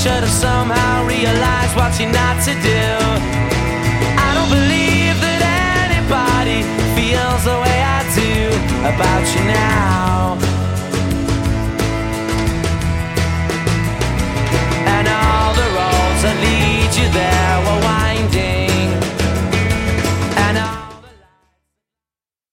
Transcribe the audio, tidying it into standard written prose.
should have somehow realized what you're not to do. I don't believe that anybody feels the way I do about you now.